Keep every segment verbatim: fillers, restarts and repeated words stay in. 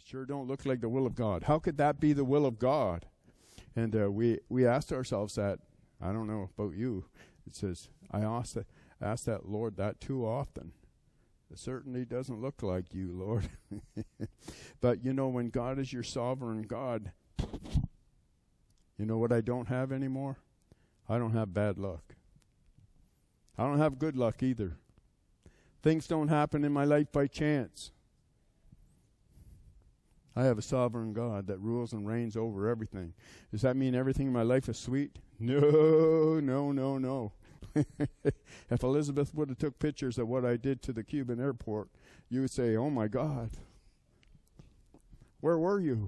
It sure don't look like the will of God. How could that be the will of God? And uh, we we asked ourselves that. I don't know about you. It says, I asked that, asked that Lord that too often. It certainly doesn't look like you, Lord. But you know, when God is your sovereign God, you know what I don't have anymore? I don't have bad luck. I don't have good luck either. Things don't happen in my life by chance. I have a sovereign God that rules and reigns over everything. Does that mean everything in my life is sweet? No, no, no, no. If Elizabeth would have took pictures of what I did to the Cuban airport, you would say, oh my God, where were you?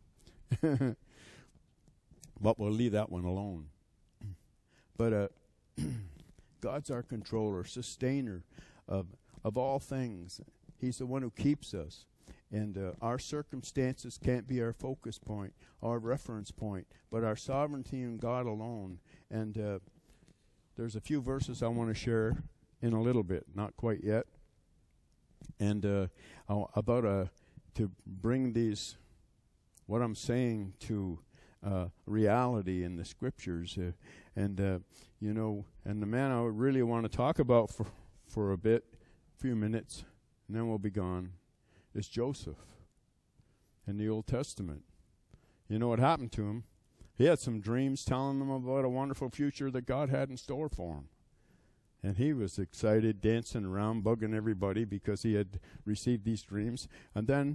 But we'll leave that one alone. But uh, God's our controller, sustainer of, of all things. He's the one who keeps us. And uh, our circumstances can't be our focus point, our reference point, but our sovereignty in God alone. And uh, there's a few verses I want to share in a little bit, not quite yet. And uh, about uh, to bring these, what I'm saying to uh, reality in the scriptures. Uh, and, uh, you know, and the man I really want to talk about for, for a bit, a few minutes, and then we'll be gone, is Joseph in the Old Testament. You know what happened to him? He had some dreams telling him about a wonderful future that God had in store for him. And he was excited, dancing around, bugging everybody because he had received these dreams. And then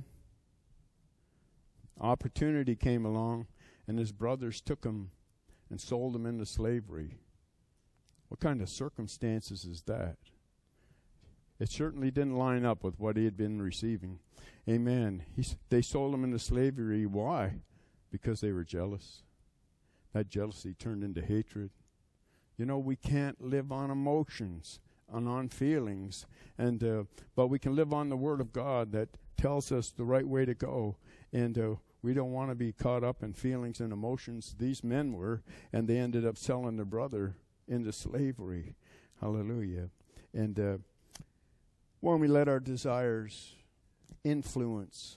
opportunity came along, and his brothers took him and sold him into slavery. What kind of circumstances is that? It certainly didn't line up with what he had been receiving. Amen. He's, they sold him into slavery. Why? Because they were jealous. That jealousy turned into hatred. You know, we can't live on emotions and on feelings, and uh, but we can live on the Word of God that tells us the right way to go. And uh, we don't want to be caught up in feelings and emotions. These men were, and they ended up selling their brother into slavery. Hallelujah. And uh, when we let our desires influence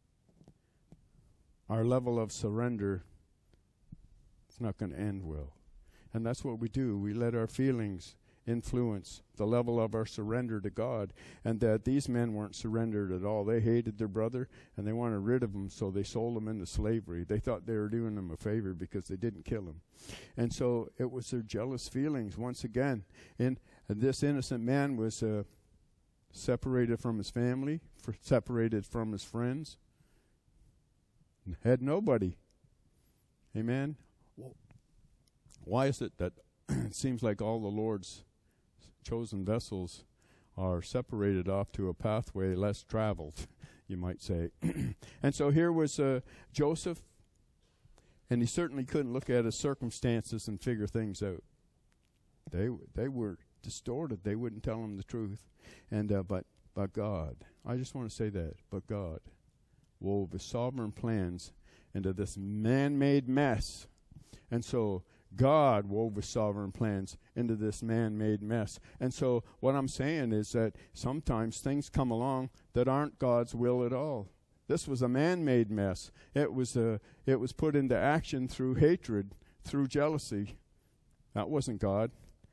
our level of surrender, it's not going to end well. And that's what we do. We let our feelings influence the level of our surrender to God. And that these men weren't surrendered at all. They hated their brother, and they wanted rid of him, so they sold him into slavery. They thought they were doing him a favor because they didn't kill him. And so it was their jealous feelings once again. And, and this innocent man was uh, separated from his family, for separated from his friends, had nobody. Amen. Why is it that it seems like all the Lord's chosen vessels are separated off to a pathway less traveled, you might say? And so here was uh, Joseph, and he certainly couldn't look at his circumstances and figure things out. They they were distorted. They wouldn't tell him the truth. And uh, but but God, I just want to say that, but God wove his sovereign plans into this man-made mess. And so God wove his sovereign plans into this man-made mess. And so what I'm saying is that sometimes things come along that aren't God's will at all. This was a man-made mess. It was a, it was put into action through hatred, through jealousy. That wasn't God.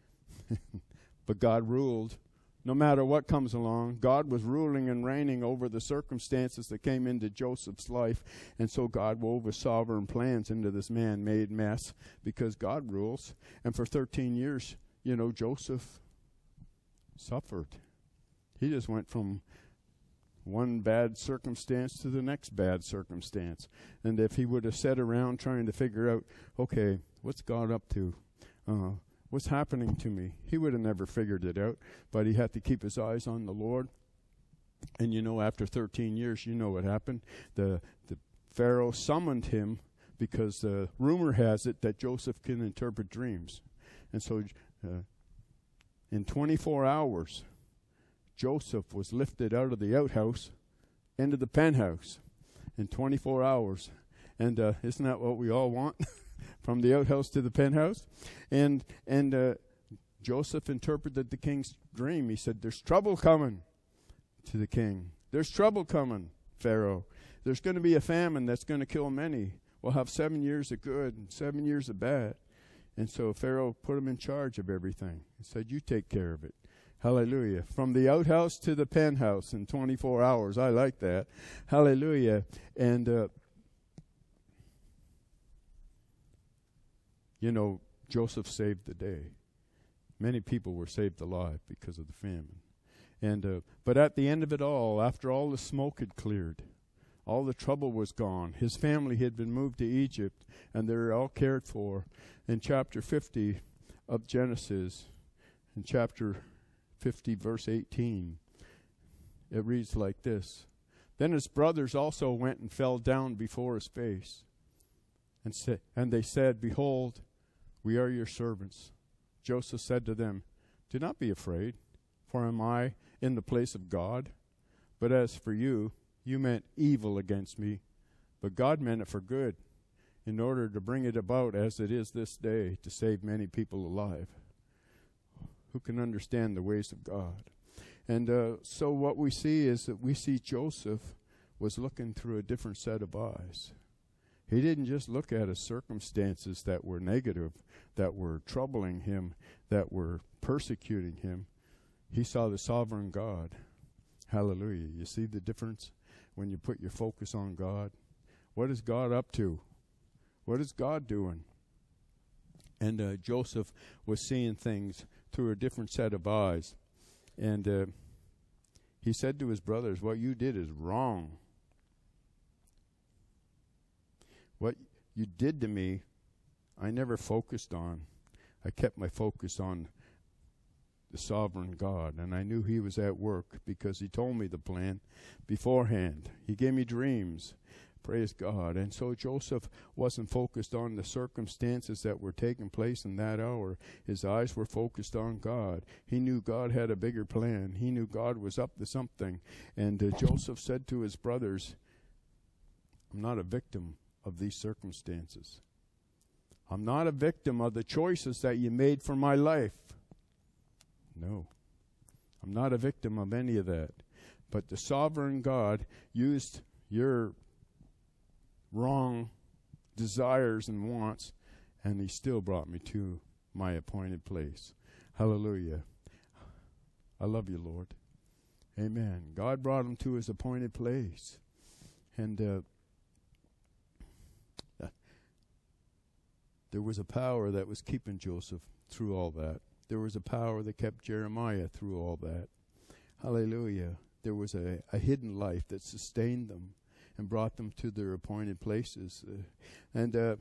But God ruled. No matter what comes along, God was ruling and reigning over the circumstances that came into Joseph's life. And so God wove his sovereign plans into this man-made mess because God rules. And for thirteen years, you know, Joseph suffered. He just went from one bad circumstance to the next bad circumstance. And if he would have sat around trying to figure out, okay, what's God up to? Uh, What's happening to me? He would have never figured it out, but he had to keep his eyes on the Lord. And you know, after thirteen years, you know what happened. The, the Pharaoh summoned him because the rumor has it that Joseph can interpret dreams. And so uh, in twenty-four hours, Joseph was lifted out of the outhouse into the penthouse in twenty-four hours. And uh, isn't that what we all want? From the outhouse to the penthouse. And and uh, Joseph interpreted the king's dream. He said, there's trouble coming to the king. There's trouble coming, Pharaoh. there's going to be a famine that's going to kill many. We'll have seven years of good and seven years of bad. And so Pharaoh put him in charge of everything. He said, you take care of it. Hallelujah. From the outhouse to the penthouse in twenty-four hours. I like that. Hallelujah. And, uh, you know, Joseph saved the day. Many people were saved alive because of the famine. And uh, but at the end of it all, after all the smoke had cleared, all the trouble was gone. His family had been moved to Egypt, and they were all cared for. In chapter fifty of Genesis, in chapter fifty, verse eighteen, it reads like this. Then his brothers also went and fell down before his face. And, sa- and they said, behold, we are your servants. Joseph said to them, do not be afraid, for am I in the place of God? But as for you, you meant evil against me, but God meant it for good, in order to bring it about as it is this day, to save many people alive. Who can understand the ways of God? And uh, so what we see is that we see Joseph was looking through a different set of eyes. He didn't just look at his circumstances that were negative, that were troubling him, that were persecuting him. He saw the sovereign God. Hallelujah. You see the difference when you put your focus on God? What is God up to? What is God doing? And uh, Joseph was seeing things through a different set of eyes. And uh, he said to his brothers, what you did is wrong. What you did to me, I never focused on. I kept my focus on the sovereign God, and I knew he was at work because he told me the plan beforehand. He gave me dreams. Praise God. And so Joseph wasn't focused on the circumstances that were taking place in that hour. His eyes were focused on God. He knew God had a bigger plan. He knew God was up to something. And uh, Joseph said to his brothers, I'm not a victim of these circumstances. I'm not a victim of the choices that you made for my life. No. I'm not a victim of any of that. But the sovereign God used your wrong desires and wants, and he still brought me to my appointed place. Hallelujah. I love you, Lord. Amen. God brought him to his appointed place. And uh, there was a power that was keeping Joseph through all that. There was a power that kept Jeremiah through all that. Hallelujah. There was a, a hidden life that sustained them and brought them to their appointed places. Uh, and uh,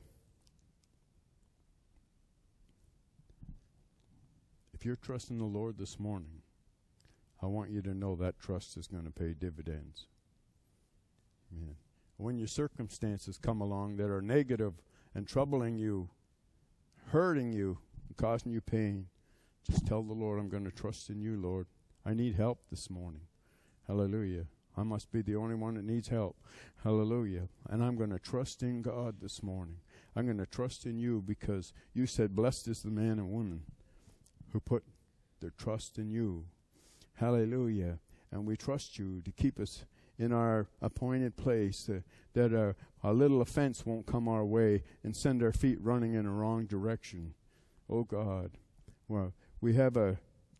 if you're trusting the Lord this morning, I want you to know that trust is going to pay dividends. Amen. When your circumstances come along that are negative and troubling you, hurting you, and causing you pain, just tell the Lord, I'm going to trust in you, Lord. I need help this morning. Hallelujah. I must be the only one that needs help. Hallelujah. And I'm going to trust in God this morning. I'm going to trust in you because you said, blessed is the man and woman who put their trust in you. Hallelujah. And we trust you to keep us in our appointed place, uh, that a, a little offense won't come our way and send our feet running in a wrong direction. Oh God. Well, we have a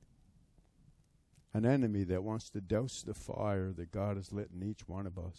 an enemy that wants to douse the fire that God has lit in each one of us.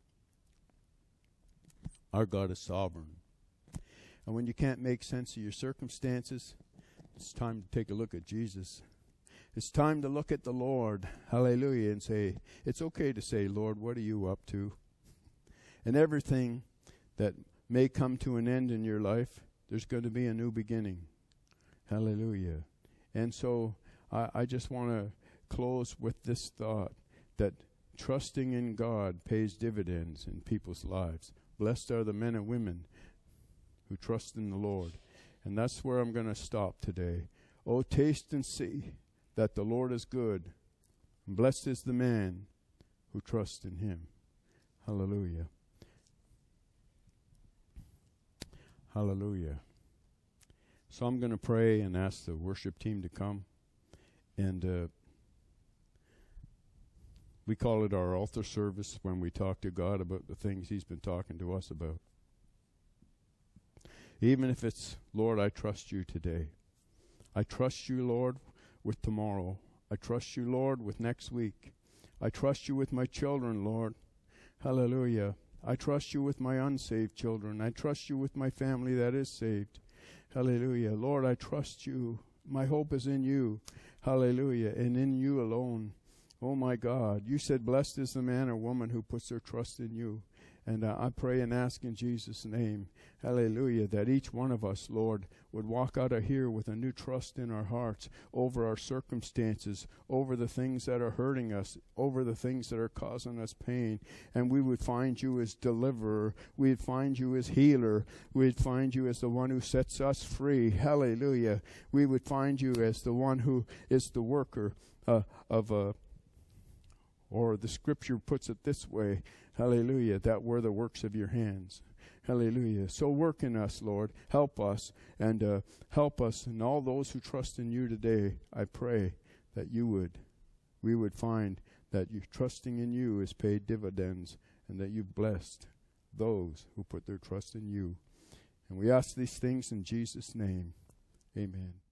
Our God is sovereign. And when you can't make sense of your circumstances, it's time to take a look at Jesus. It's time to look at the Lord, hallelujah, and say, it's okay to say, Lord, what are you up to? And everything that may come to an end in your life, there's going to be a new beginning. Hallelujah. And so I, I just want to close with this thought that trusting in God pays dividends in people's lives. Blessed are the men and women who trust in the Lord. And that's where I'm going to stop today. Oh, taste and see that the Lord is good. And blessed is the man who trusts in him. Hallelujah. Hallelujah. So I'm going to pray and ask the worship team to come. And uh, We call it our altar service when we talk to God about the things he's been talking to us about. Even if it's, Lord, I trust you today. I trust you, Lord, with tomorrow. I trust you, Lord, with next week. I trust you with my children, Lord. Hallelujah. I trust you with my unsaved children. I trust you with my family that is saved. Hallelujah. Lord, I trust you. My hope is in you. Hallelujah. And in you alone. Oh, my God. You said, blessed is the man or woman who puts their trust in you. And uh, I pray and ask in Jesus' name, hallelujah, that each one of us, Lord, would walk out of here with a new trust in our hearts over our circumstances, over the things that are hurting us, over the things that are causing us pain. And we would find you as deliverer. We'd find you as healer. We'd find you as the one who sets us free. Hallelujah. We would find you as the one who is the worker uh, of a, or the scripture puts it this way, hallelujah, that we're the works of your hands. Hallelujah. So work in us, Lord. Help us, and uh, help us and all those who trust in you today. I pray that you would, we would find that you trusting in you is paid dividends, and that you've blessed those who put their trust in you. And we ask these things in Jesus' name. Amen.